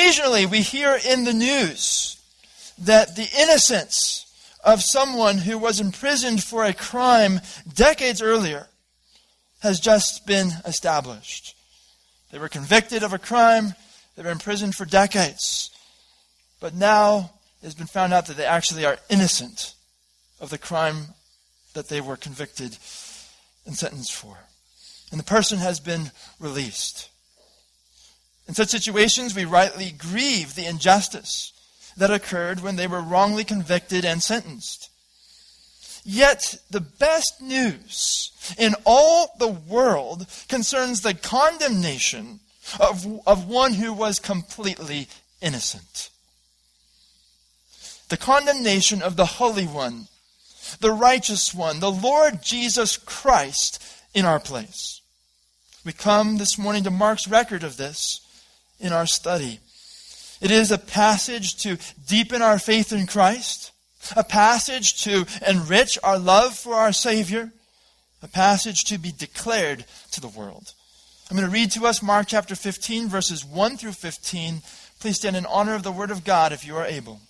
Occasionally we hear in the news that the innocence of someone who was imprisoned for a crime decades earlier has just been established. They were convicted of a crime, they were imprisoned for decades, but now it has been found out that they actually are innocent of the crime that they were convicted and sentenced for. And the person has been released. In such situations, we rightly grieve the injustice that occurred when they were wrongly convicted and sentenced. Yet, the best news in all the world concerns the condemnation of one who was completely innocent. The condemnation of the Holy One, the Righteous One, the Lord Jesus Christ in our place. We come this morning to Mark's record of this in our study. It is a passage to deepen our faith in Christ, a passage to enrich our love for our Savior, a passage to be declared to the world. I'm going to read to us Mark chapter 15, verses 1 through 15. Please stand in honor of the Word of God if you are able.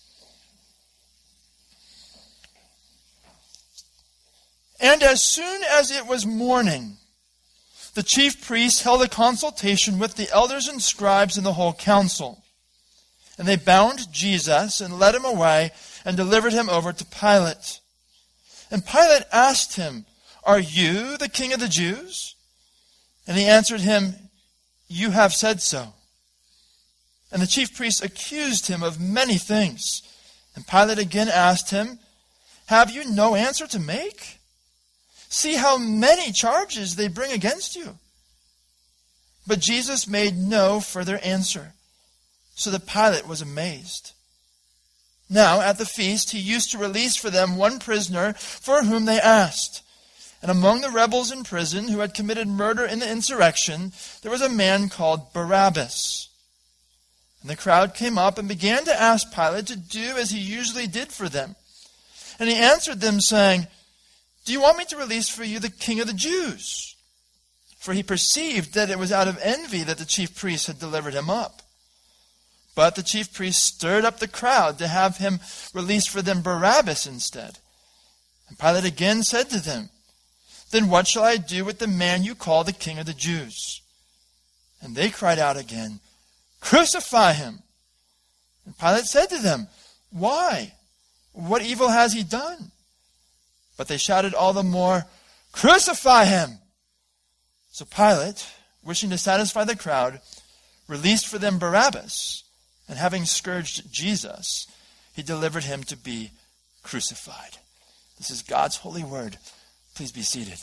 And as soon as it was morning, the chief priests held a consultation with the elders and scribes and the whole council. And they bound Jesus and led him away and delivered him over to Pilate. And Pilate asked him, "Are you the king of the Jews?" And he answered him, "You have said so." And the chief priests accused him of many things. And Pilate again asked him, "Have you no answer to make? See how many charges they bring against you." But Jesus made no further answer, so that Pilate was amazed. Now, at the feast, he used to release for them one prisoner for whom they asked. And among the rebels in prison who had committed murder in the insurrection, there was a man called Barabbas. And the crowd came up and began to ask Pilate to do as he usually did for them. And he answered them, saying, "Do you want me to release for you the king of the Jews?" For he perceived that it was out of envy that the chief priests had delivered him up. But the chief priests stirred up the crowd to have him release for them Barabbas instead. And Pilate again said to them, "Then what shall I do with the man you call the king of the Jews?" And they cried out again, "Crucify him!" And Pilate said to them, "Why? What evil has he done?" But they shouted all the more, "Crucify him!" So Pilate, wishing to satisfy the crowd, released for them Barabbas, and having scourged Jesus, he delivered him to be crucified. This is God's holy word. Please be seated.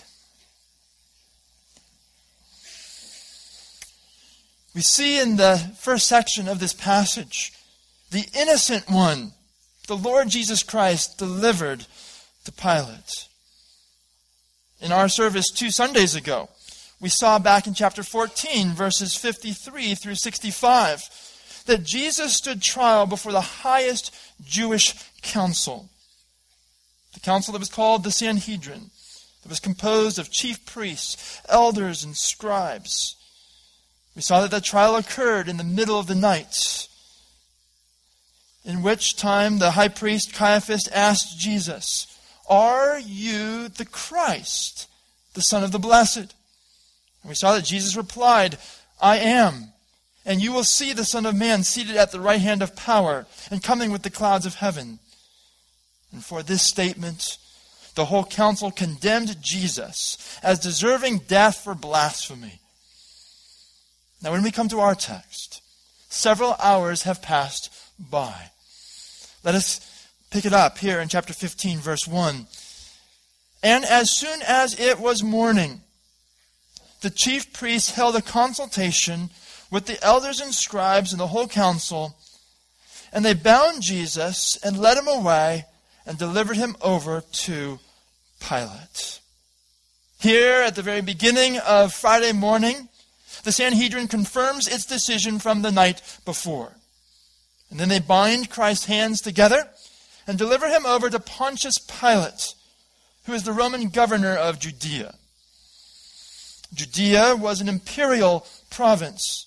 We see in the first section of this passage, the innocent one, the Lord Jesus Christ, delivered to Pilate. In our service 2 Sundays ago, we saw back in chapter 14, verses 53 through 65, that Jesus stood trial before the highest Jewish council. The council that was called the Sanhedrin, that was composed of chief priests, elders, and scribes. We saw that the trial occurred in the middle of the night, in which time the high priest Caiaphas asked Jesus, "Are you the Christ, the Son of the Blessed?" And we saw that Jesus replied, "I am. And you will see the Son of Man seated at the right hand of power and coming with the clouds of heaven." And for this statement, the whole council condemned Jesus as deserving death for blasphemy. Now, when we come to our text, several hours have passed by. Let us pick it up here in chapter 15, verse 1. And as soon as it was morning, the chief priests held a consultation with the elders and scribes and the whole council, and they bound Jesus and led him away and delivered him over to Pilate. Here at the very beginning of Friday morning, the Sanhedrin confirms its decision from the night before. And then they bind Christ's hands together and deliver him over to Pontius Pilate, who is the Roman governor of Judea. Judea was an imperial province,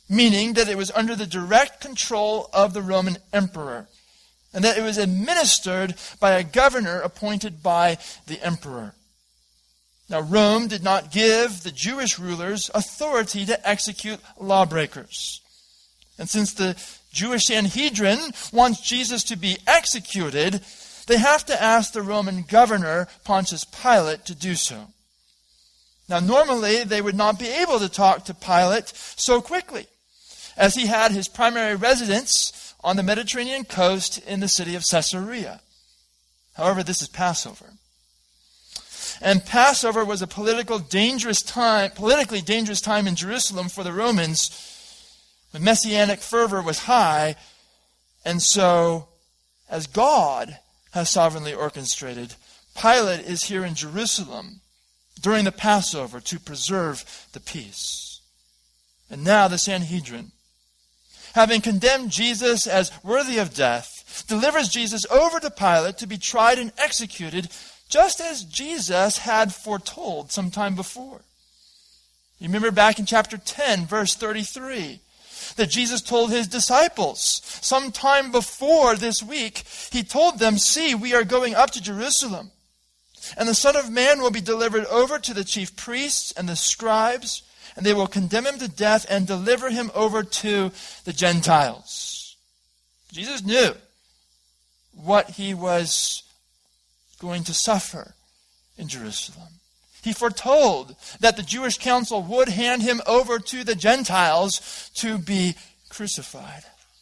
meaning that it was under the direct control of the Roman emperor, and that it was administered by a governor appointed by the emperor. Now, Rome did not give the Jewish rulers authority to execute lawbreakers. And since the Jewish Sanhedrin wants Jesus to be executed, they have to ask the Roman governor, Pontius Pilate, to do so. Now, normally, they would not be able to talk to Pilate so quickly, as he had his primary residence on the Mediterranean coast in the city of Caesarea. However, this is Passover. And Passover was a politically dangerous time in Jerusalem for the Romans. The messianic fervor was high, and so, as God has sovereignly orchestrated, Pilate is here in Jerusalem during the Passover to preserve the peace. And now the Sanhedrin, having condemned Jesus as worthy of death, delivers Jesus over to Pilate to be tried and executed, just as Jesus had foretold some time before. You remember back in chapter 10, verse 33, that Jesus told his disciples sometime before this week, he told them, "See, we are going up to Jerusalem, and the Son of Man will be delivered over to the chief priests and the scribes, and they will condemn him to death and deliver him over to the Gentiles." Jesus knew what he was going to suffer in Jerusalem. He foretold that the Jewish council would hand him over to the Gentiles to be crucified.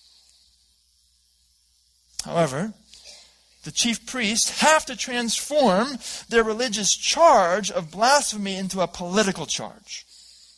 However, the chief priests have to transform their religious charge of blasphemy into a political charge.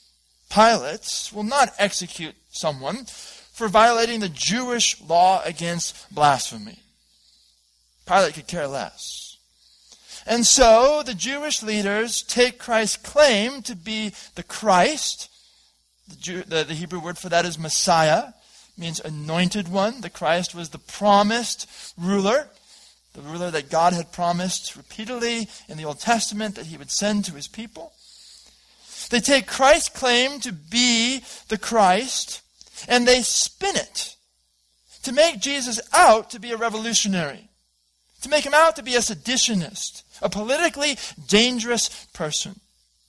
Pilate will not execute someone for violating the Jewish law against blasphemy. Pilate could care less. And so the Jewish leaders take Christ's claim to be the Christ. The Hebrew word for that is Messiah, means anointed one. The Christ was the promised ruler, the ruler that God had promised repeatedly in the Old Testament that he would send to his people. They take Christ's claim to be the Christ and they spin it to make Jesus out to be a revolutionary, to make him out to be a seditionist, a politically dangerous person.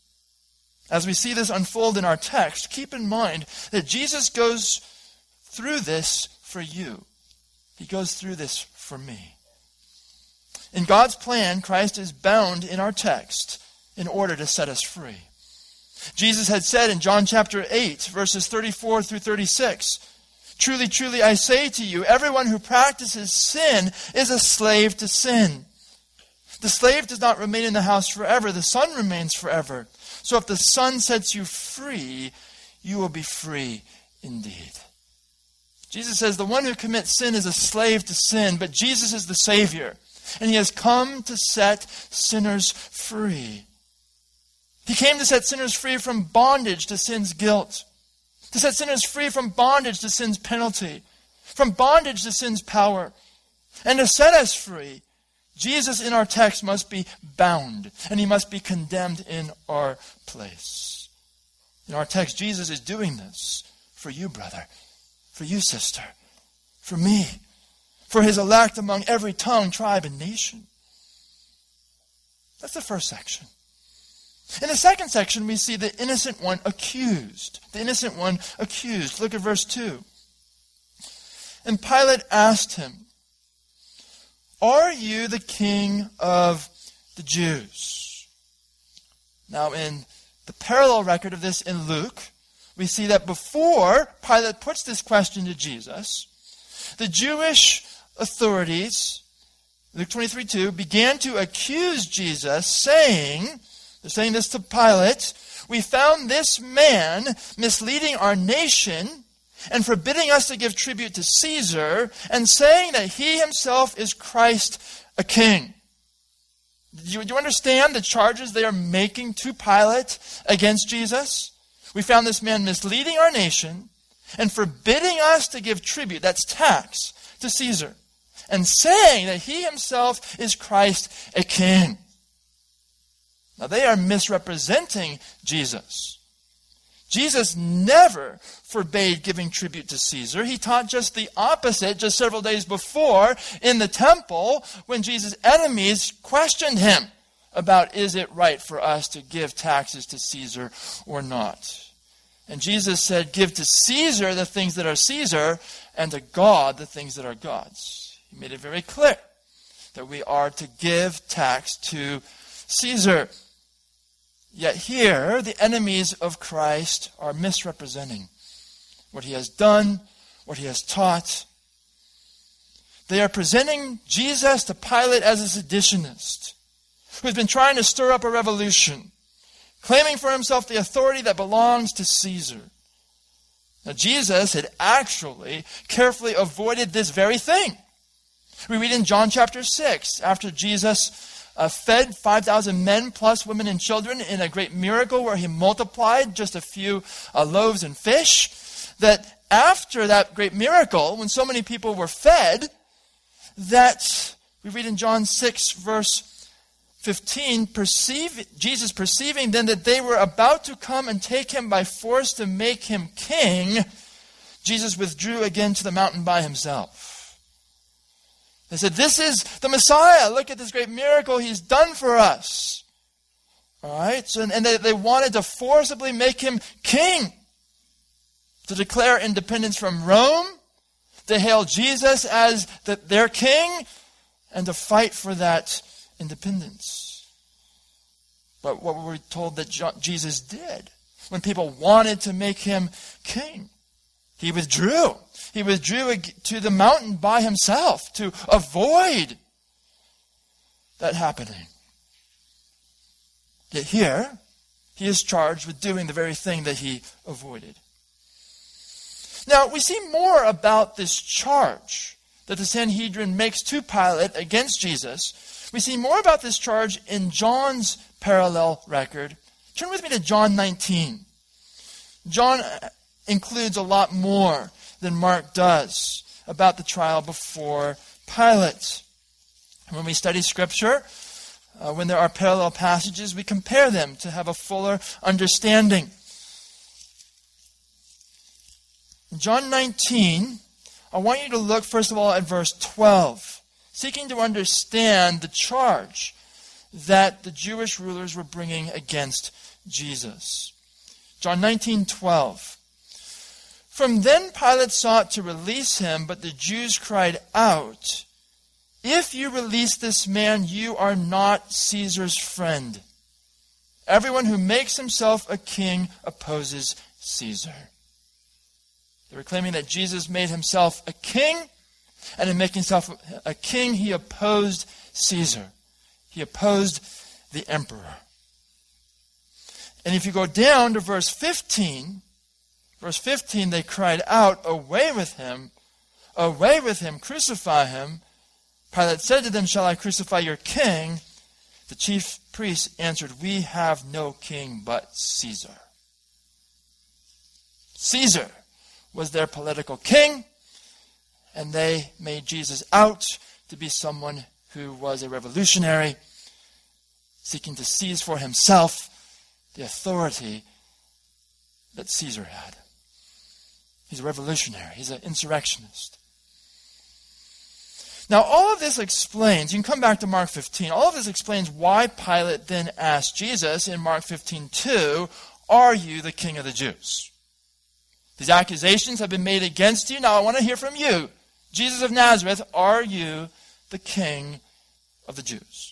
As we see this unfold in our text, keep in mind that Jesus goes through this for you. He goes through this for me. In God's plan, Christ is bound in our text in order to set us free. Jesus had said in John chapter 8, verses 34 through 36, "Truly, truly, I say to you, everyone who practices sin is a slave to sin. The slave does not remain in the house forever. The Son remains forever. So if the Son sets you free, you will be free indeed." Jesus says the one who commits sin is a slave to sin, but Jesus is the Savior, and he has come to set sinners free. He came to set sinners free from bondage to sin's guilt, to set sinners free from bondage to sin's penalty, from bondage to sin's power, and to set us free. Jesus in our text must be bound, and he must be condemned in our place. In our text, Jesus is doing this for you, brother, for you, sister, for me, for his elect among every tongue, tribe, and nation. That's the first section. In the second section, we see the innocent one accused. The innocent one accused. Look at verse 2. "And Pilate asked him, 'Are you the king of the Jews?'" Now, in the parallel record of this in Luke, we see that before Pilate puts this question to Jesus, the Jewish authorities, Luke 23:2, began to accuse Jesus, they're saying this to Pilate, "We found this man misleading our nation and forbidding us to give tribute to Caesar, and saying that he himself is Christ, a king." Do you understand the charges they are making to Pilate against Jesus? We found this man misleading our nation and forbidding us to give tribute, that's tax, to Caesar, and saying that he himself is Christ, a king. Now they are misrepresenting Jesus. Jesus never forbade giving tribute to Caesar. He taught just the opposite just several days before in the temple when Jesus' enemies questioned him about, is it right for us to give taxes to Caesar or not? And Jesus said, give to Caesar the things that are Caesar, and to God the things that are God's. He made it very clear that we are to give tax to Caesar. Yet here, the enemies of Christ are misrepresenting what he has done, what he has taught. They are presenting Jesus to Pilate as a seditionist who has been trying to stir up a revolution, claiming for himself the authority that belongs to Caesar. Now, Jesus had actually carefully avoided this very thing. We read in John chapter 6, after Jesus fed 5,000 men plus women and children in a great miracle where he multiplied just a few loaves and fish, that after that great miracle, when so many people were fed, that we read in John 6 verse 15, Jesus perceiving then that they were about to come and take him by force to make him king, Jesus withdrew again to the mountain by himself. They said, this is the Messiah. Look at this great miracle he's done for us. All right? So, and they wanted to forcibly make him king, to declare independence from Rome, to hail Jesus as their king, and to fight for that independence. But what were we told that Jesus did when people wanted to make him king? He withdrew. He withdrew to the mountain by himself to avoid that happening. Yet here, he is charged with doing the very thing that he avoided. Now, we see more about this charge that the Sanhedrin makes to Pilate against Jesus. We see more about this charge in John's parallel record. Turn with me to John 19. John includes a lot more than Mark does about the trial before Pilate. When we study Scripture, when there are parallel passages, we compare them to have a fuller understanding. In John 19, I want you to look first of all at verse 12, seeking to understand the charge that the Jewish rulers were bringing against Jesus. John 19:12. From then Pilate sought to release him, but the Jews cried out, if you release this man, you are not Caesar's friend. Everyone who makes himself a king opposes Caesar. They were claiming that Jesus made himself a king, and in making himself a king, he opposed Caesar. He opposed the emperor. And if you go down to verse 15, they cried out, away with him, crucify him. Pilate said to them, shall I crucify your king? The chief priests answered, we have no king but Caesar. Caesar was their political king, and they made Jesus out to be someone who was a revolutionary, seeking to seize for himself the authority that Caesar had. He's a revolutionary. He's an insurrectionist. Now, all of this explains, you can come back to Mark 15, all of this explains why Pilate then asked Jesus in Mark 15:2, are you the king of the Jews? These accusations have been made against you. Now, I want to hear from you. Jesus of Nazareth, are you the king of the Jews?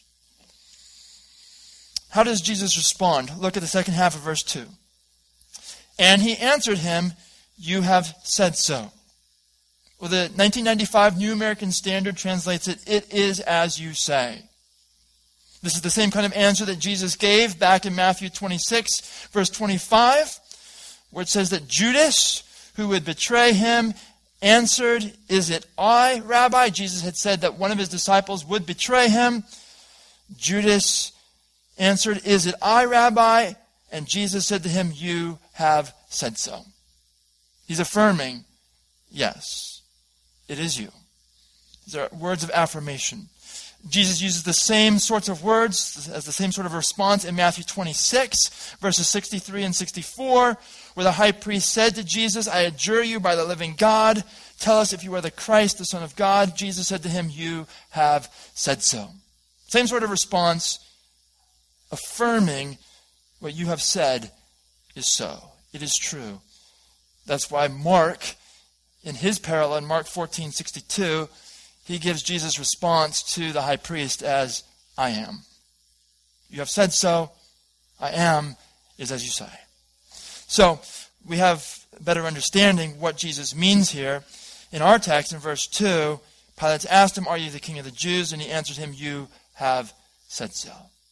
How does Jesus respond? Look at the second half of verse 2. And he answered him, you have said so. Well, the 1995 New American Standard translates it, it is as you say. This is the same kind of answer that Jesus gave back in Matthew 26, verse 25, where it says that Judas, who would betray him, answered, is it I, Rabbi? Jesus had said that one of his disciples would betray him. Judas answered, is it I, Rabbi? And Jesus said to him, you have said so. He's affirming, yes, it is you. These are words of affirmation. Jesus uses the same sorts of words as the same sort of response in Matthew 26, verses 63 and 64, where the high priest said to Jesus, I adjure you by the living God, tell us if you are the Christ, the Son of God. Jesus said to him, you have said so. Same sort of response, affirming what you have said is so. It is true. That's why Mark, in his parallel, in Mark 14:62, he gives Jesus' response to the high priest as, I am. You have said so. I am is as you say. So, we have a better understanding what Jesus means here. In our text, in verse 2, Pilate asked him, are you the king of the Jews? And he answered him, you have said so.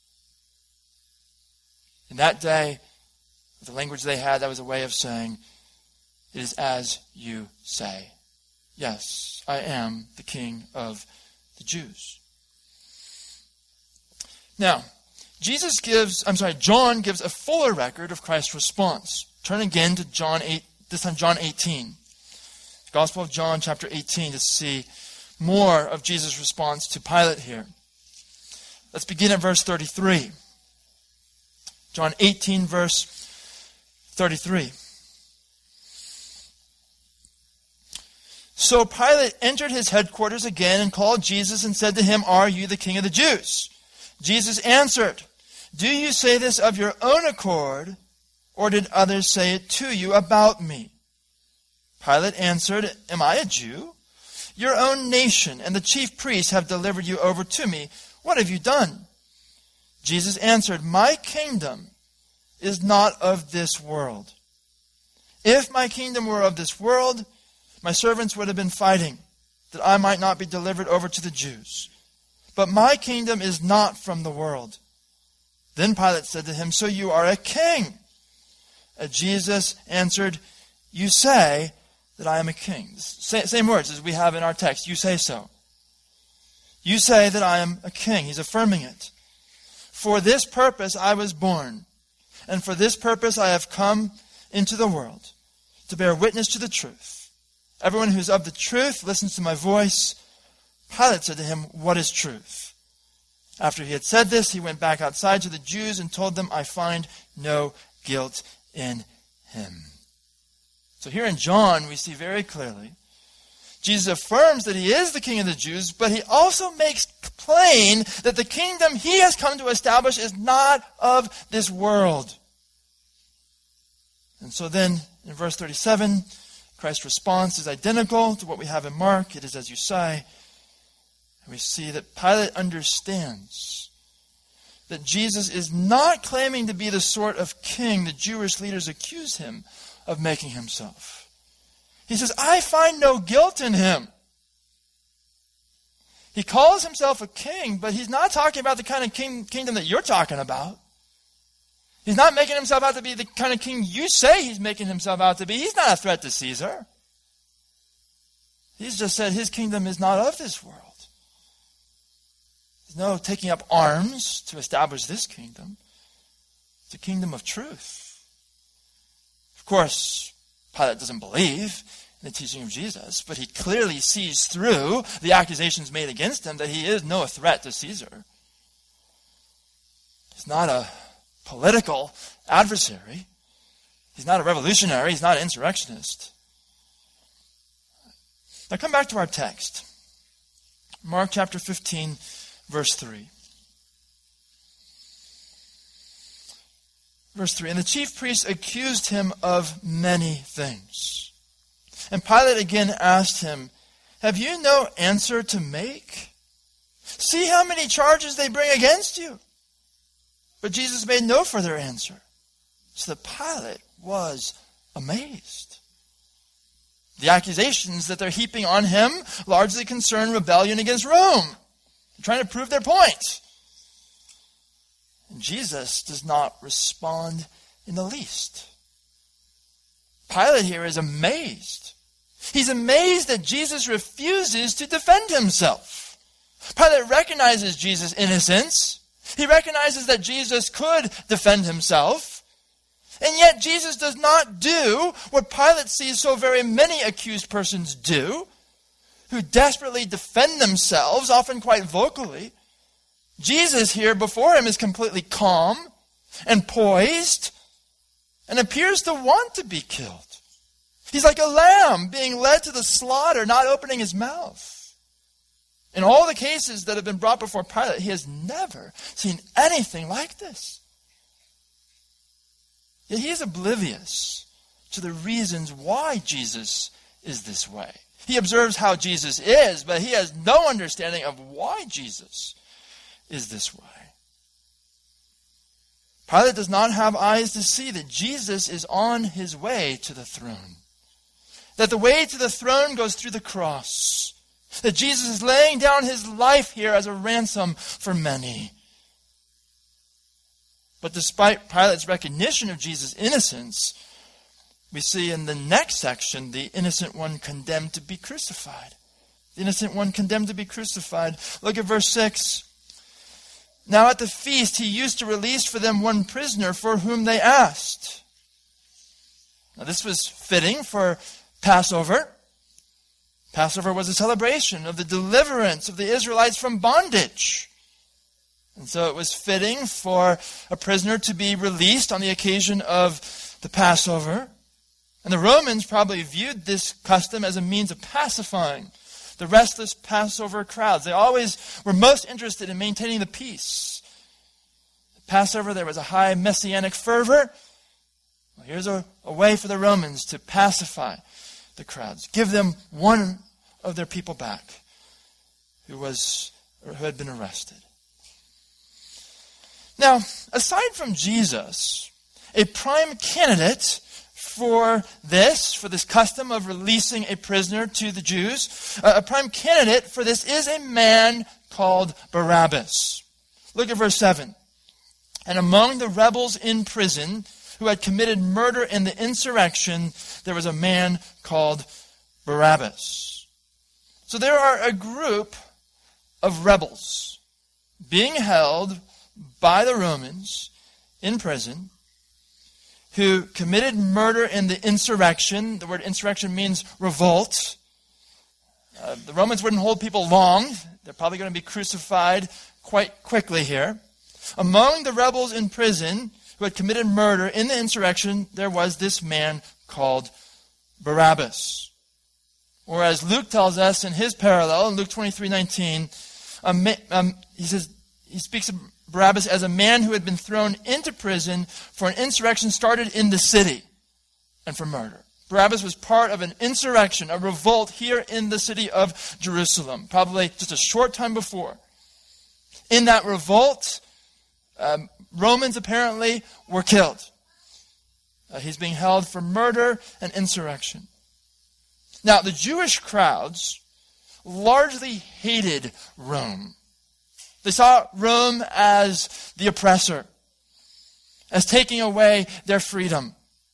In that day, with the language they had, that was a way of saying, it is as you say. Yes, I am the king of the Jews. Now, John gives a fuller record of Christ's response. Turn again to John 8, this time John 18. Gospel of John, chapter 18, to see more of Jesus' response to Pilate here. Let's begin at verse 33. John 18, verse 33. So Pilate entered his headquarters again and called Jesus and said to him, are you the king of the Jews? Jesus answered, do you say this of your own accord, or did others say it to you about me? Pilate answered, am I a Jew? Your own nation and the chief priests have delivered you over to me. What have you done? Jesus answered, my kingdom is not of this world. If my kingdom were of this world, my servants would have been fighting, that I might not be delivered over to the Jews. But my kingdom is not from the world. Then Pilate said to him, so you are a king? Jesus answered, you say that I am a king. Same words as we have in our text. You say so. You say that I am a king. He's affirming it. For this purpose I was born, and for this purpose I have come into the world, to bear witness to the truth. Everyone who is of the truth listens to my voice. Pilate said to him, what is truth? After he had said this, he went back outside to the Jews and told them, I find no guilt in him. So here in John, we see very clearly, Jesus affirms that he is the king of the Jews, but he also makes plain that the kingdom he has come to establish is not of this world. And so then, in verse 37, Christ's response is identical to what we have in Mark. It is as you say. And we see that Pilate understands that Jesus is not claiming to be the sort of king the Jewish leaders accuse him of making himself. He says, I find no guilt in him. He calls himself a king, but he's not talking about the kind of kingdom that you're talking about. He's not making himself out to be the kind of king you say he's making himself out to be. He's not a threat to Caesar. He's just said his kingdom is not of this world. There's no taking up arms to establish this kingdom. It's a kingdom of truth. Of course, Pilate doesn't believe in the teaching of Jesus, but he clearly sees through the accusations made against him that he is no threat to Caesar. He's not a political adversary. He's not a revolutionary. He's not an insurrectionist. Now come back to our text. Mark chapter 15, verse 3. Verse 3, and the chief priests accused him of many things. And Pilate again asked him, have you no answer to make? See how many charges they bring against you. But Jesus made no further answer. So that Pilate was amazed. The accusations that they're heaping on him largely concern rebellion against Rome. They're trying to prove their point. And Jesus does not respond in the least. Pilate here is amazed. He's amazed that Jesus refuses to defend himself. Pilate recognizes Jesus' innocence. He recognizes that Jesus could defend himself. And yet Jesus does not do what Pilate sees so very many accused persons do, who desperately defend themselves, often quite vocally, Jesus here before him is completely calm and poised and appears to want to be killed. He's like a lamb being led to the slaughter, not opening his mouth. In all the cases that have been brought before Pilate, he has never seen anything like this. Yet he is oblivious to the reasons why Jesus is this way. He observes how Jesus is, but he has no understanding of why Jesus is this way. Pilate does not have eyes to see that Jesus is on his way to the throne. That the way to the throne goes through the cross. That Jesus is laying down his life here as a ransom for many. But despite Pilate's recognition of Jesus' innocence, we see in the next section the innocent one condemned to be crucified. The innocent one condemned to be crucified. Look at verse 6. Now at the feast he used to release for them one prisoner for whom they asked. Now this was fitting for Passover. Passover was a celebration of the deliverance of the Israelites from bondage. And so it was fitting for a prisoner to be released on the occasion of the Passover. And the Romans probably viewed this custom as a means of pacifying the restless Passover crowds. They always were most interested in maintaining the peace. At Passover, there was a high messianic fervor. Well, here's a way for the Romans to pacify the crowds. Give them one of their people back who had been arrested. Now, aside from Jesus, a prime candidate for this custom of releasing a prisoner to the Jews, a prime candidate for this is a man called Barabbas. Look at verse 7. And among the rebels in prison who had committed murder in the insurrection, there was a man called Barabbas. So there are a group of rebels being held by the Romans in prison who committed murder in the insurrection. The word insurrection means revolt. The Romans wouldn't hold people long. They're probably going to be crucified quite quickly here. Among the rebels in prison who had committed murder in the insurrection, there was this man called Barabbas. Or as Luke tells us in his parallel, in Luke 23:19, he speaks of Barabbas as a man who had been thrown into prison for an insurrection started in the city and for murder. Barabbas was part of an insurrection, a revolt here in the city of Jerusalem, probably just a short time before. In that revolt, Romans apparently were killed. He's being held for murder and insurrection. Now, the Jewish crowds largely hated Rome. They saw Rome as the oppressor, as taking away their freedom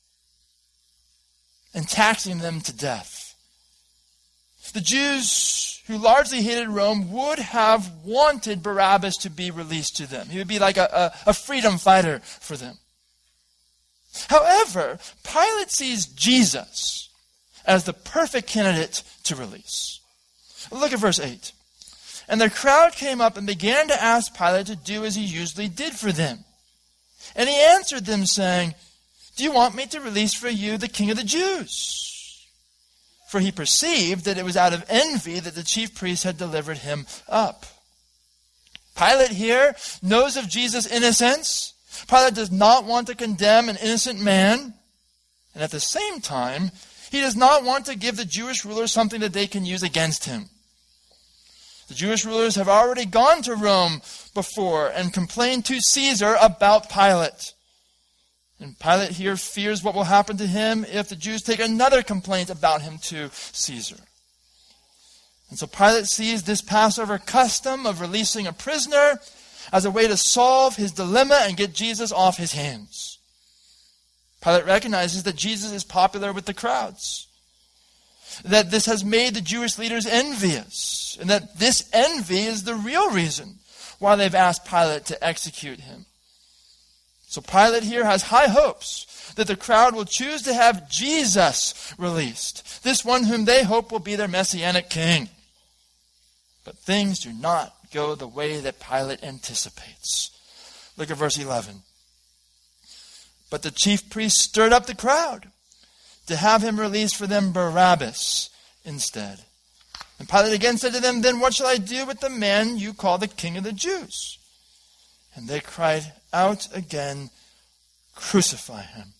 and taxing them to death. The Jews who largely hated Rome would have wanted Barabbas to be released to them. He would be like a freedom fighter for them. However, Pilate sees Jesus as the perfect candidate to release. Look at verse 8. And the crowd came up and began to ask Pilate to do as he usually did for them. And he answered them, saying, Do you want me to release for you the King of the Jews? For he perceived that it was out of envy that the chief priests had delivered him up. Pilate here knows of Jesus' innocence. Pilate does not want to condemn an innocent man. And at the same time, he does not want to give the Jewish rulers something that they can use against him. The Jewish rulers have already gone to Rome before and complained to Caesar about Pilate. And Pilate here fears what will happen to him if the Jews take another complaint about him to Caesar. And so Pilate sees this Passover custom of releasing a prisoner as a way to solve his dilemma and get Jesus off his hands. Pilate recognizes that Jesus is popular with the crowds, that this has made the Jewish leaders envious, and that this envy is the real reason why they've asked Pilate to execute him. So Pilate here has high hopes that the crowd will choose to have Jesus released, this one whom they hope will be their messianic king. But things do not go the way that Pilate anticipates. Look at verse 11. But the chief priests stirred up the crowd to have him release for them Barabbas instead. And Pilate again said to them, then what shall I do with the man you call the King of the Jews? And they cried out again, crucify him.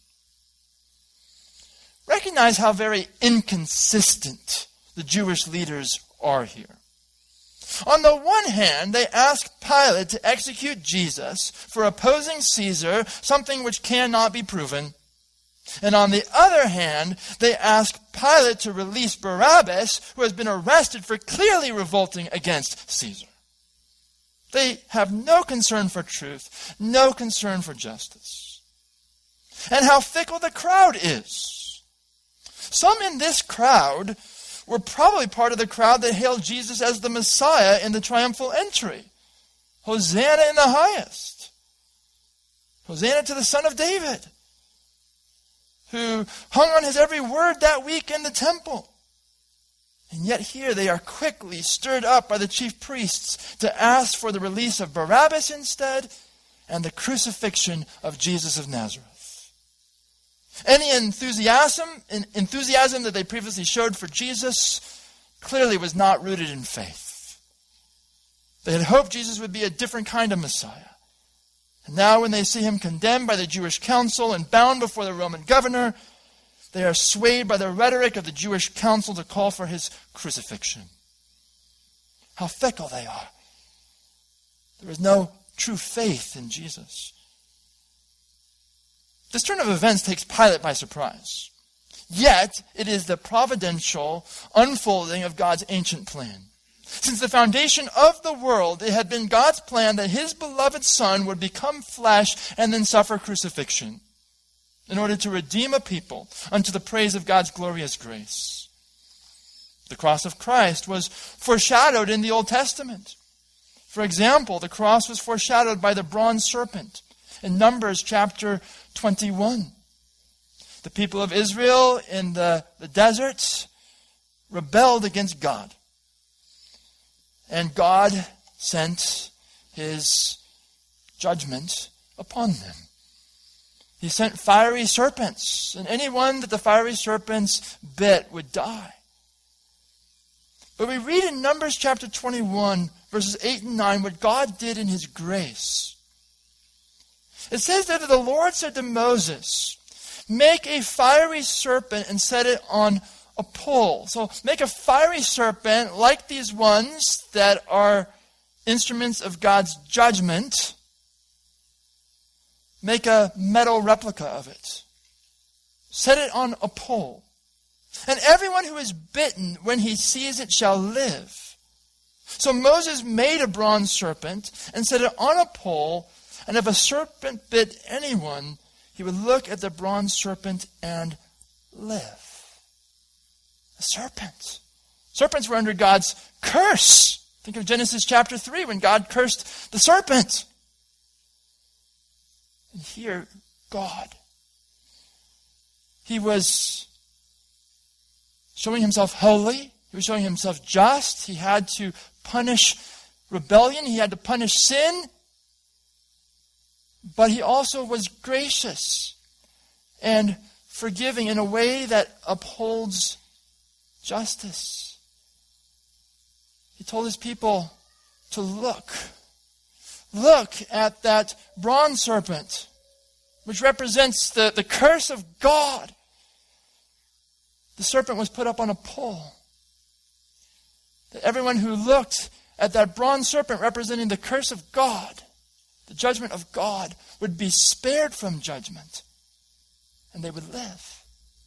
Recognize how very inconsistent the Jewish leaders are here. On the one hand, they ask Pilate to execute Jesus for opposing Caesar, something which cannot be proven. And on the other hand, they ask Pilate to release Barabbas, who has been arrested for clearly revolting against Caesar. They have no concern for truth, no concern for justice. And how fickle the crowd is. Some in this crowd were probably part of the crowd that hailed Jesus as the Messiah in the triumphal entry. Hosanna in the highest. Hosanna to the Son of David, who hung on his every word that week in the temple. And yet here they are quickly stirred up by the chief priests to ask for the release of Barabbas instead and the crucifixion of Jesus of Nazareth. Any enthusiasm that they previously showed for Jesus clearly was not rooted in faith. They had hoped Jesus would be a different kind of Messiah. And now when they see him condemned by the Jewish council and bound before the Roman governor, they are swayed by the rhetoric of the Jewish council to call for his crucifixion. How fickle they are. There is no true faith in Jesus. This turn of events takes Pilate by surprise. Yet, it is the providential unfolding of God's ancient plan. Since the foundation of the world, it had been God's plan that his beloved Son would become flesh and then suffer crucifixion in order to redeem a people unto the praise of God's glorious grace. The cross of Christ was foreshadowed in the Old Testament. For example, the cross was foreshadowed by the bronze serpent in Numbers chapter 21. The people of Israel in the desert rebelled against God. And God sent his judgment upon them. He sent fiery serpents, and anyone that the fiery serpents bit would die. But we read in Numbers chapter 21, verses 8 and 9, what God did in his grace. It says that the Lord said to Moses, make a fiery serpent and set it on a pole. So make a fiery serpent like these ones that are instruments of God's judgment. Make a metal replica of it. Set it on a pole. And everyone who is bitten when he sees it shall live. So Moses made a bronze serpent and set it on a pole. And if a serpent bit anyone, he would look at the bronze serpent and live. A serpent. Serpents were under God's curse. Think of Genesis chapter 3 when God cursed the serpent. And here, God. He was showing himself holy. He was showing himself just. He had to punish rebellion. He had to punish sin. But he also was gracious and forgiving in a way that upholds justice. He told his people to look. Look at that bronze serpent, which represents the curse of God. The serpent was put up on a pole. That everyone who looked at that bronze serpent representing the curse of God, the judgment of God, would be spared from judgment, and they would live.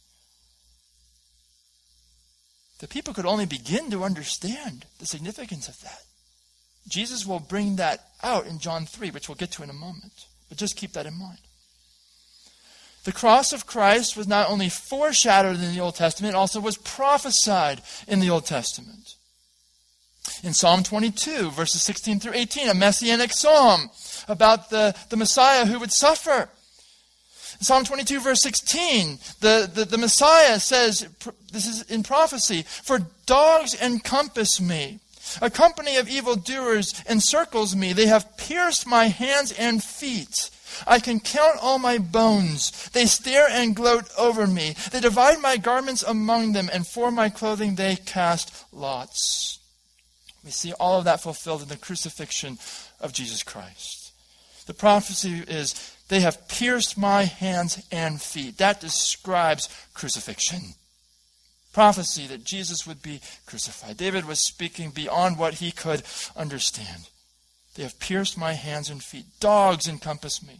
The people could only begin to understand the significance of that. Jesus will bring that out in John 3, which we'll get to in a moment. But just keep that in mind. The cross of Christ was not only foreshadowed in the Old Testament, it also was prophesied in the Old Testament. In Psalm 22, verses 16 through 18, a messianic psalm about the Messiah who would suffer. In Psalm 22, verse 16, the Messiah says, this is in prophecy, "For dogs encompass me, A company of evildoers encircles me. They have pierced my hands and feet. I can count all my bones. They stare and gloat over me. They divide my garments among them, and for my clothing they cast lots. We see all of that fulfilled in the crucifixion of Jesus Christ. The prophecy is, they have pierced my hands and feet. That describes crucifixion. Prophecy that Jesus would be crucified. David was speaking beyond what he could understand. They have pierced my hands and feet. Dogs encompass me.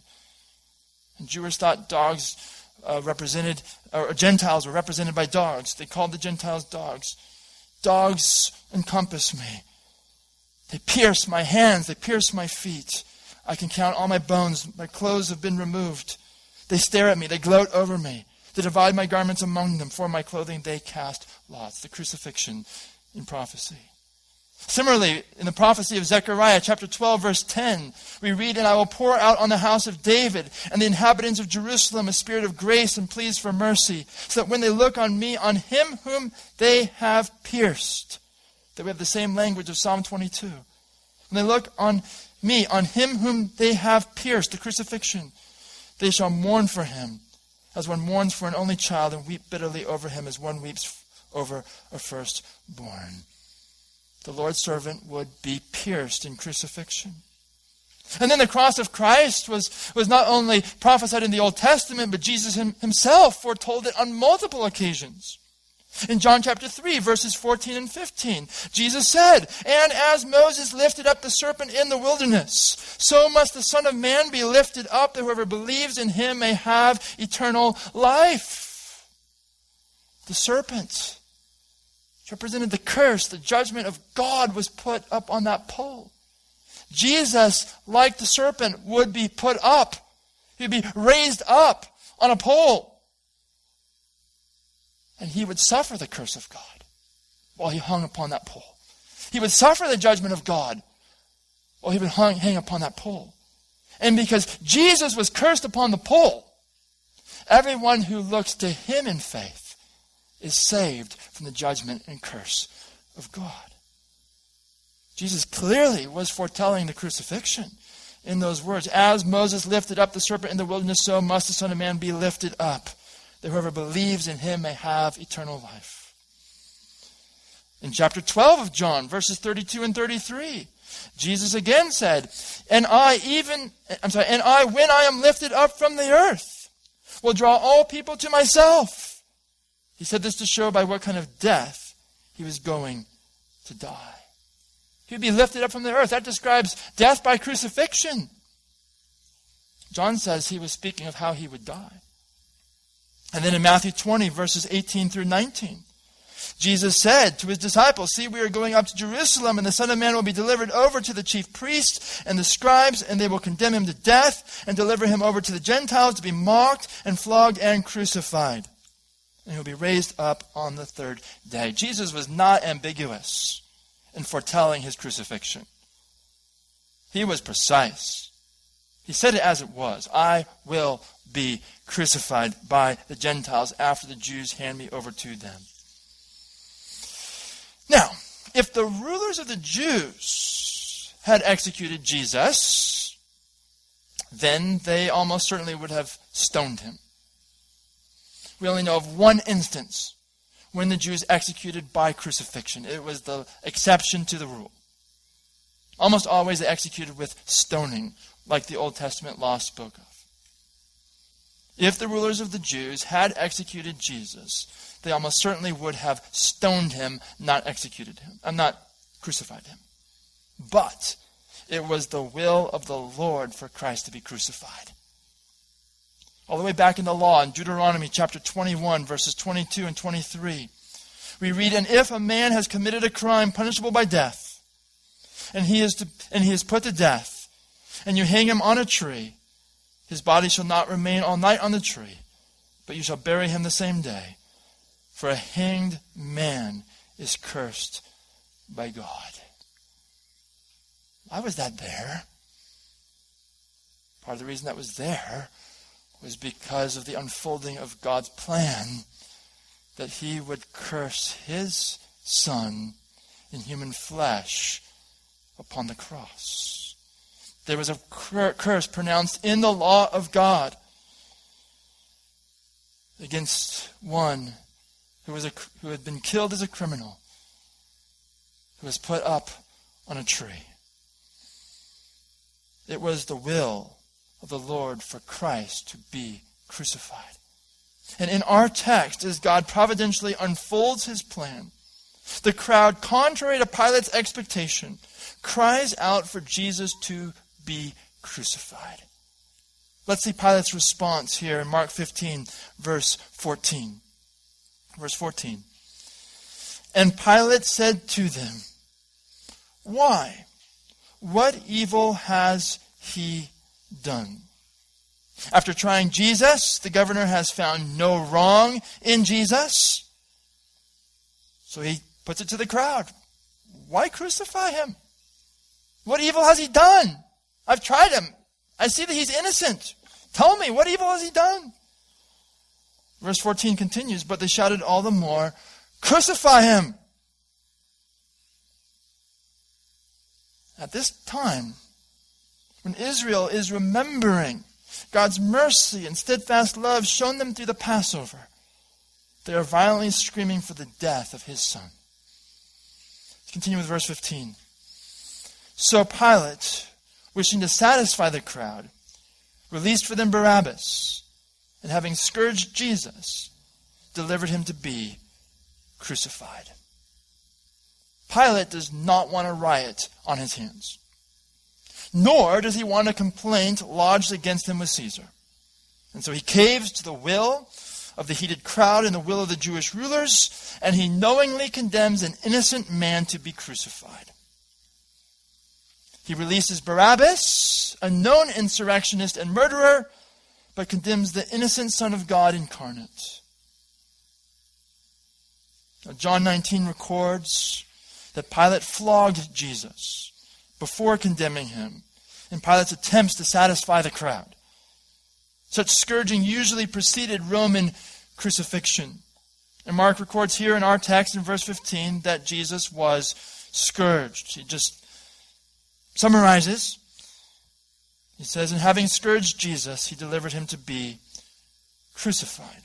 And Jewish thought dogs Gentiles were represented by dogs. They called the Gentiles dogs. Dogs encompass me. They pierce my hands. They pierce my feet. I can count all my bones. My clothes have been removed. They stare at me. They gloat over me. They divide my garments among them. For my clothing they cast lots. The crucifixion in prophecy. Similarly, in the prophecy of Zechariah, chapter 12, verse 10, we read, "And I will pour out on the house of David and the inhabitants of Jerusalem a spirit of grace and pleas for mercy, so that when they look on me, on him whom they have pierced." That we have the same language of Psalm 22. When they look on me, on him whom they have pierced, the crucifixion, they shall mourn for him, as one mourns for an only child, and weep bitterly over him as one weeps over a firstborn. The Lord's servant would be pierced in crucifixion. And then the cross of Christ was not only prophesied in the Old Testament, but Jesus himself foretold it on multiple occasions. In John chapter 3, verses 14 and 15, Jesus said, "And as Moses lifted up the serpent in the wilderness, so must the Son of Man be lifted up, that whoever believes in him may have eternal life." The serpent represented the curse, the judgment of God was put up on that pole. Jesus, like the serpent, would be put up. He would be raised up on a pole. And he would suffer the curse of God while he hung upon that pole. He would suffer the judgment of God while he would hang upon that pole. And because Jesus was cursed upon the pole, everyone who looks to him in faith is saved from the judgment and curse of God. Jesus clearly was foretelling the crucifixion in those words. "As Moses lifted up the serpent in the wilderness, so must the Son of Man be lifted up, that whoever believes in him may have eternal life." In chapter 12 of John, verses 32 and 33, Jesus again said, and I, when I am lifted up from the earth, will draw all people to myself." He said this to show by what kind of death he was going to die. He would be lifted up from the earth. That describes death by crucifixion. John says he was speaking of how he would die. And then in Matthew 20, verses 18 through 19, Jesus said to his disciples, "See, we are going up to Jerusalem, and the Son of Man will be delivered over to the chief priests and the scribes, and they will condemn him to death and deliver him over to the Gentiles to be mocked and flogged and crucified. And he'll be raised up on the third day." Jesus was not ambiguous in foretelling his crucifixion. He was precise. He said it as it was. "I will be crucified by the Gentiles after the Jews hand me over to them." Now, if the rulers of the Jews had executed Jesus, then they almost certainly would have stoned him. We only know of one instance when the Jews executed by crucifixion. It was the exception to the rule. Almost always they executed with stoning, like the Old Testament law spoke of. If the rulers of the Jews had executed Jesus, they almost certainly would have stoned him, not crucified him. But it was the will of the Lord for Christ to be crucified. All the way back in the law, in Deuteronomy chapter 21, verses 22 and 23, we read, "And if a man has committed a crime punishable by death, and he is put to death, and you hang him on a tree, his body shall not remain all night on the tree, but you shall bury him the same day. For a hanged man is cursed by God." Why was that there? Part of the reason that was there was because of the unfolding of God's plan that he would curse his Son in human flesh upon the cross. There was a curse pronounced in the law of God against one who had been killed as a criminal, who was put up on a tree. It was the will of the Lord for Christ to be crucified. And in our text, as God providentially unfolds his plan, the crowd, contrary to Pilate's expectation, cries out for Jesus to be crucified. Let's see Pilate's response here in Mark 15, verse 14. Verse 14. And Pilate said to them, "Why? What evil has he done?" After trying Jesus, the governor has found no wrong in Jesus. So he puts it to the crowd. Why crucify him? What evil has he done? I've tried him. I see that he's innocent. Tell me, what evil has he done? Verse 14 continues, but they shouted all the more, "Crucify him!" At this time, when Israel is remembering God's mercy and steadfast love shown them through the Passover, they are violently screaming for the death of his son. Let's continue with verse 15. So Pilate, wishing to satisfy the crowd, released for them Barabbas, and having scourged Jesus, delivered him to be crucified. Pilate does not want a riot on his hands, nor does he want a complaint lodged against him with Caesar. And so he caves to the will of the heated crowd and the will of the Jewish rulers, and he knowingly condemns an innocent man to be crucified. He releases Barabbas, a known insurrectionist and murderer, but condemns the innocent Son of God incarnate. Now, John 19 records that Pilate flogged Jesus before condemning him in Pilate's attempts to satisfy the crowd. Such scourging usually preceded Roman crucifixion. And Mark records here in our text in verse 15 that Jesus was scourged. He just summarizes. He says, and having scourged Jesus, he delivered him to be crucified.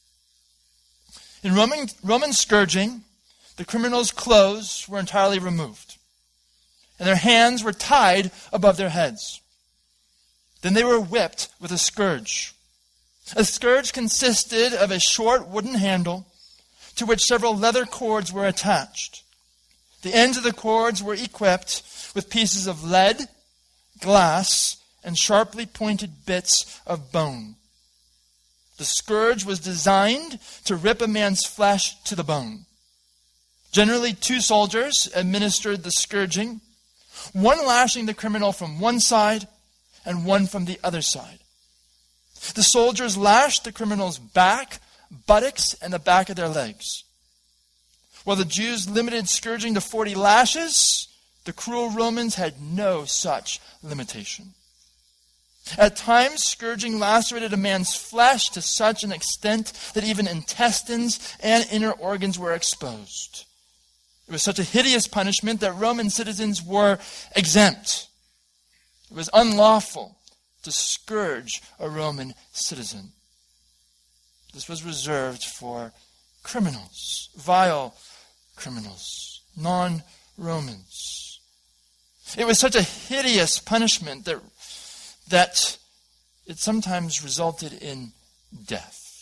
In Roman scourging, the criminals' clothes were entirely removed, and their hands were tied above their heads. Then they were whipped with a scourge. A scourge consisted of a short wooden handle to which several leather cords were attached. The ends of the cords were equipped with pieces of lead, glass, and sharply pointed bits of bone. The scourge was designed to rip a man's flesh to the bone. Generally, 2 soldiers administered the scourging, one lashing the criminal from one side and one from the other side. The soldiers lashed the criminal's back, buttocks, and the back of their legs. While the Jews limited scourging to 40 lashes, the cruel Romans had no such limitation. At times, scourging lacerated a man's flesh to such an extent that even intestines and inner organs were exposed. It was such a hideous punishment that Roman citizens were exempt. It was unlawful to scourge a Roman citizen. This was reserved for criminals, vile criminals, non-Romans. It was such a hideous punishment that it sometimes resulted in death.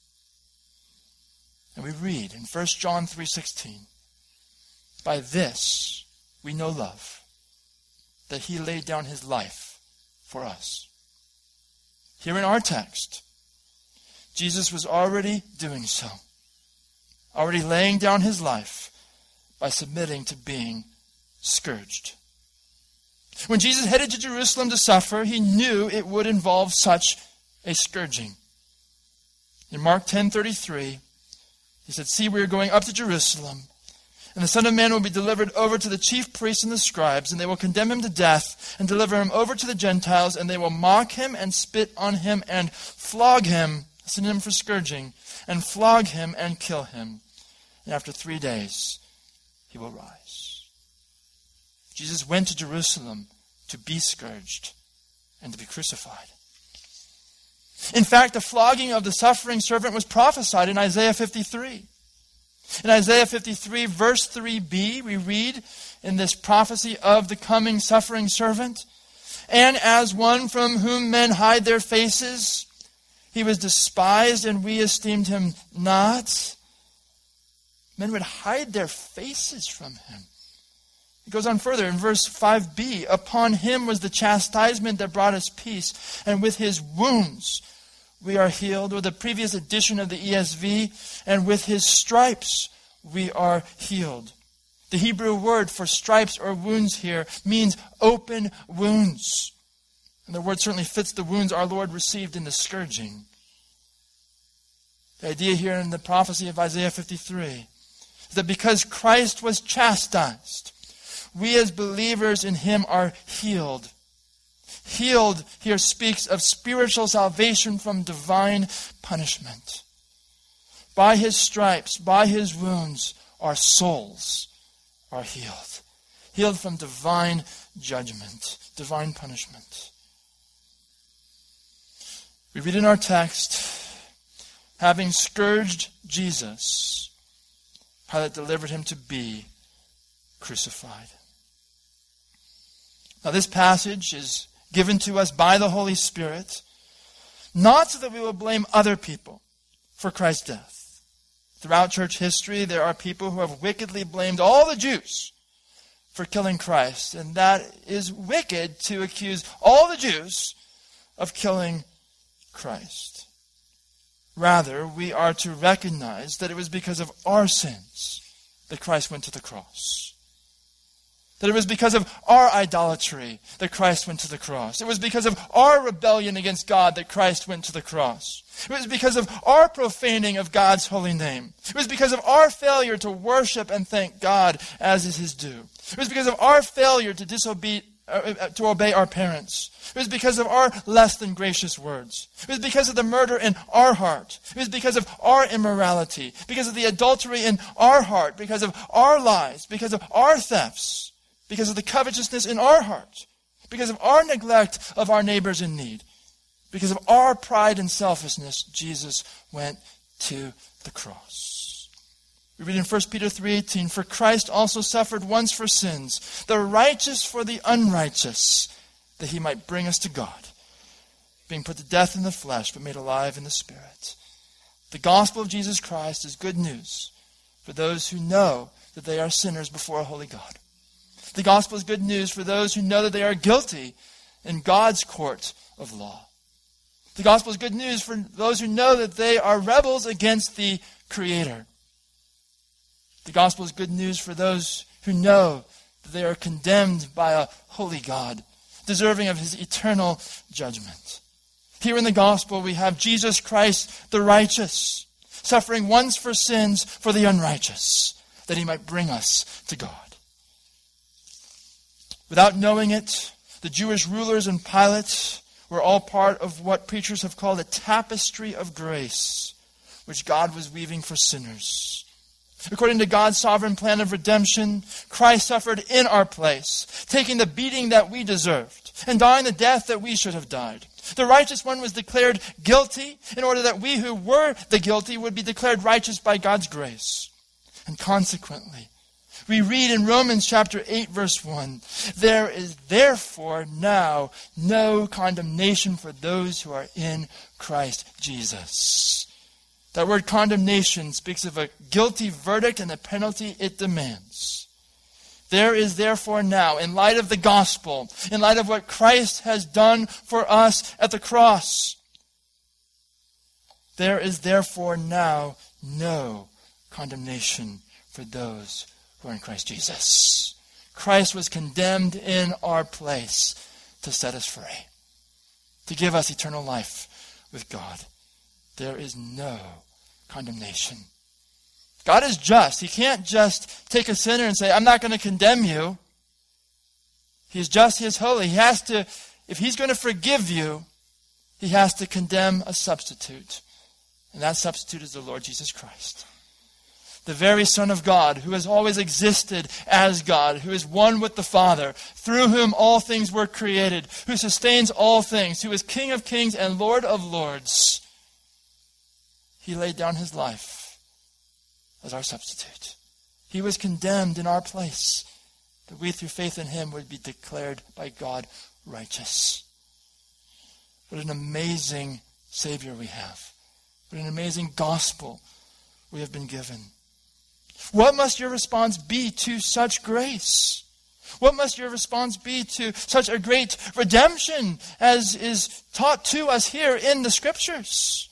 And we read in 1 John 3:16, by this we know love, that he laid down his life for us. Here in our text, Jesus was already doing so, already laying down his life by submitting to being scourged. When Jesus headed to Jerusalem to suffer, he knew it would involve such a scourging. In Mark 10:33, he said, see, we are going up to Jerusalem, and the Son of Man will be delivered over to the chief priests and the scribes, and they will condemn him to death and deliver him over to the Gentiles, and they will mock him and spit on him and flog him, a synonym for scourging, and flog him and kill him. And after 3 days, he he will rise. Jesus went to Jerusalem to be scourged and to be crucified. In fact, the flogging of the suffering servant was prophesied in Isaiah 53. In Isaiah 53, verse 3b, we read in this prophecy of the coming suffering servant, "And as one from whom men hide their faces, he was despised and we esteemed him not." Men would hide their faces from him. It goes on further in verse 5b, "Upon him was the chastisement that brought us peace, and with his wounds we are healed," or the previous edition of the ESV, "and with his stripes we are healed." The Hebrew word for stripes or wounds here means open wounds. And the word certainly fits the wounds our Lord received in the scourging. The idea here in the prophecy of Isaiah 53 is that because Christ was chastised, we as believers in him are healed. Healed here speaks of spiritual salvation from divine punishment. By his stripes, by his wounds, our souls are healed. Healed from divine judgment, divine punishment. We read in our text, "Having scourged Jesus, Pilate delivered him to be crucified." Now this passage is given to us by the Holy Spirit, not so that we will blame other people for Christ's death. Throughout church history, there are people who have wickedly blamed all the Jews for killing Christ, and that is wicked to accuse all the Jews of killing Christ. Rather, we are to recognize that it was because of our sins that Christ went to the cross. That it was because of our idolatry that Christ went to the cross. It was because of our rebellion against God that Christ went to the cross. It was because of our profaning of God's holy name. It was because of our failure to worship and thank God as is his due. It was because of our failure to obey our parents. It was because of our less than gracious words. It was because of the murder in our heart. It was because of our immorality, because of the adultery in our heart, because of our lies, because of our thefts, because of the covetousness in our heart, because of our neglect of our neighbors in need, because of our pride and selfishness, Jesus went to the cross. We read in 1 Peter 3:18, "For Christ also suffered once for sins, the righteous for the unrighteous, that he might bring us to God, being put to death in the flesh, but made alive in the Spirit." The gospel of Jesus Christ is good news for those who know that they are sinners before a holy God. The gospel is good news for those who know that they are guilty in God's court of law. The gospel is good news for those who know that they are rebels against the Creator. The gospel is good news for those who know that they are condemned by a holy God, deserving of his eternal judgment. Here in the gospel we have Jesus Christ the righteous, suffering once for sins for the unrighteous, that he might bring us to God. Without knowing it, the Jewish rulers and Pilate were all part of what preachers have called a tapestry of grace, which God was weaving for sinners. According to God's sovereign plan of redemption, Christ suffered in our place, taking the beating that we deserved, and dying the death that we should have died. The righteous one was declared guilty in order that we who were the guilty would be declared righteous by God's grace. And consequently, we read in Romans chapter 8, verse 1, "There is therefore now no condemnation for those who are in Christ Jesus." That word condemnation speaks of a guilty verdict and the penalty it demands. There is therefore now, in light of the gospel, in light of what Christ has done for us at the cross, there is therefore now no condemnation for those who are in Christ Jesus. Christ was condemned in our place to set us free, to give us eternal life with God. There is no condemnation. God is just. He can't just take a sinner and say, "I'm not going to condemn you." He is just. He is holy. He has to, if he's going to forgive you, he has to condemn a substitute. And that substitute is the Lord Jesus Christ. the very Son of God, who has always existed as God, who is one with the Father, through whom all things were created, who sustains all things, who is King of kings and Lord of lords, he laid down his life as our substitute. He was condemned in our place, that we through faith in him would be declared by God righteous. What an amazing Savior we have. What an amazing gospel we have been given. What must your response be to such grace? What must your response be to such a great redemption as is taught to us here in the Scriptures?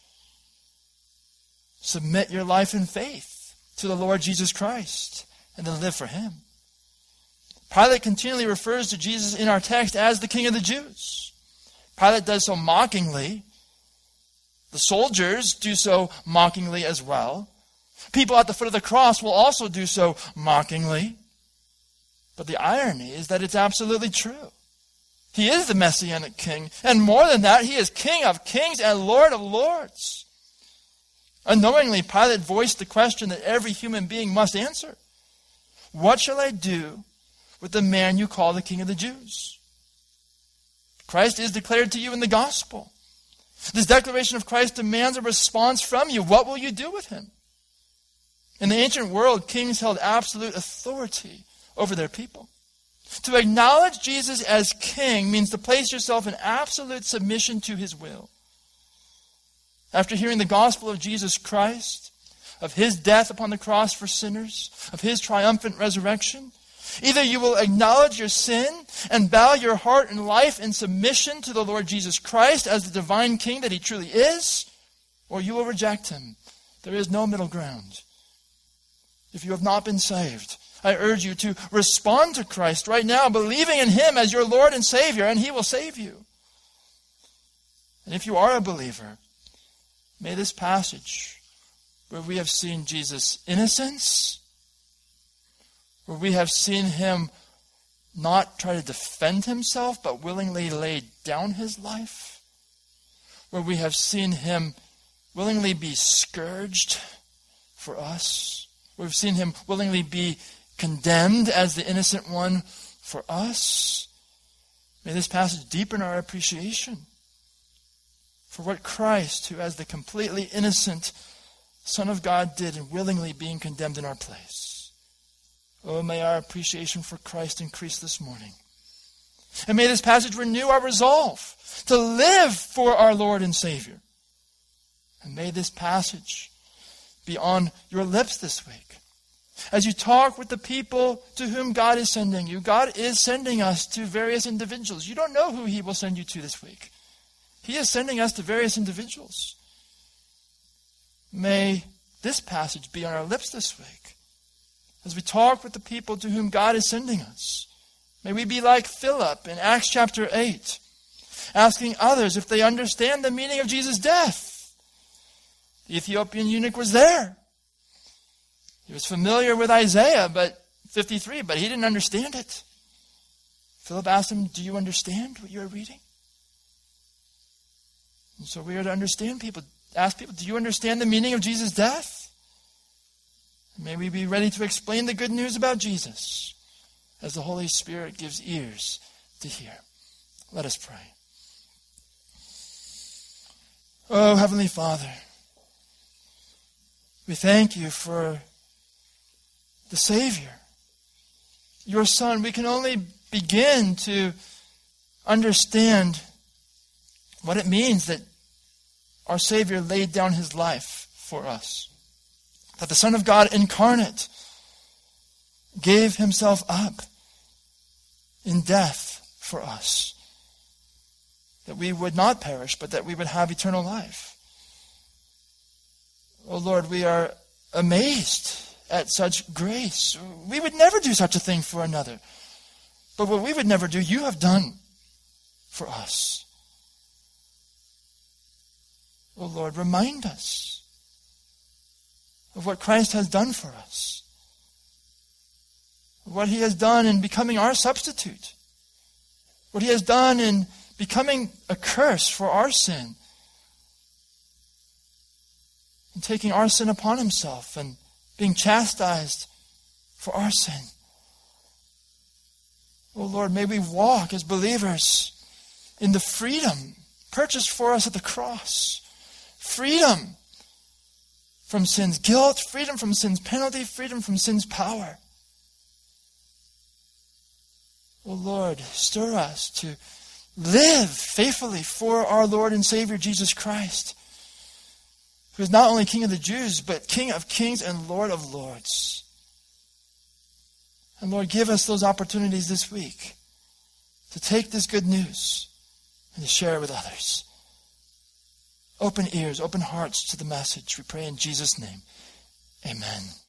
Submit your life in faith to the Lord Jesus Christ and then live for him. Pilate continually refers to Jesus in our text as the King of the Jews. Pilate does so mockingly. The soldiers do so mockingly as well. People at the foot of the cross will also do so mockingly. But the irony is that it's absolutely true. He is the Messianic King. And more than that, he is King of kings and Lord of lords. Unknowingly, Pilate voiced the question that every human being must answer. What shall I do with the man you call the King of the Jews? Christ is declared to you in the gospel. This declaration of Christ demands a response from you. What will you do with him? In the ancient world, kings held absolute authority over their people. To acknowledge Jesus as king means to place yourself in absolute submission to his will. After hearing the gospel of Jesus Christ, of his death upon the cross for sinners, of his triumphant resurrection, either you will acknowledge your sin and bow your heart and life in submission to the Lord Jesus Christ as the divine king that he truly is, or you will reject him. There is no middle ground. If you have not been saved, I urge you to respond to Christ right now, believing in him as your Lord and Savior, and he will save you. And if you are a believer, may this passage, where we have seen Jesus' innocence, where we have seen him not try to defend himself, but willingly lay down his life, where we have seen him willingly be scourged for us, where we've seen him willingly be condemned as the innocent one for us. May this passage deepen our appreciation for what Christ, who as the completely innocent Son of God, did in willingly being condemned in our place. Oh, may our appreciation for Christ increase this morning. And may this passage renew our resolve to live for our Lord and Savior. And may this passage be on your lips this week. As you talk with the people to whom God is sending you, God is sending us to various individuals. You don't know who he will send you to this week. He is sending us to various individuals. May this passage be on our lips this week. As we talk with the people to whom God is sending us, may we be like Philip in Acts chapter 8, asking others if they understand the meaning of Jesus' death. The Ethiopian eunuch was there. He was familiar with Isaiah 53, but he didn't understand it. Philip asked him, do you understand what you are reading? And so we are to ask people, do you understand the meaning of Jesus' death? And may we be ready to explain the good news about Jesus as the Holy Spirit gives ears to hear. Let us pray. Oh, Heavenly Father, we thank you for the Savior, your Son. We can only begin to understand what it means that our Savior laid down his life for us. That the Son of God incarnate gave himself up in death for us. That we would not perish, but that we would have eternal life. Oh Lord, we are amazed at such grace. We would never do such a thing for another. But what we would never do, you have done for us. Oh Lord, remind us of what Christ has done for us. What he has done in becoming our substitute. What he has done in becoming a curse for our sin. And taking our sin upon himself and being chastised for our sin. Oh Lord, may we walk as believers in the freedom purchased for us at the cross. Freedom from sin's guilt, freedom from sin's penalty, freedom from sin's power. Oh Lord, stir us to live faithfully for our Lord and Savior Jesus Christ, who is not only King of the Jews, but King of kings and Lord of lords. And Lord, give us those opportunities this week to take this good news and to share it with others. Open ears, open hearts to the message. We pray in Jesus' name. Amen.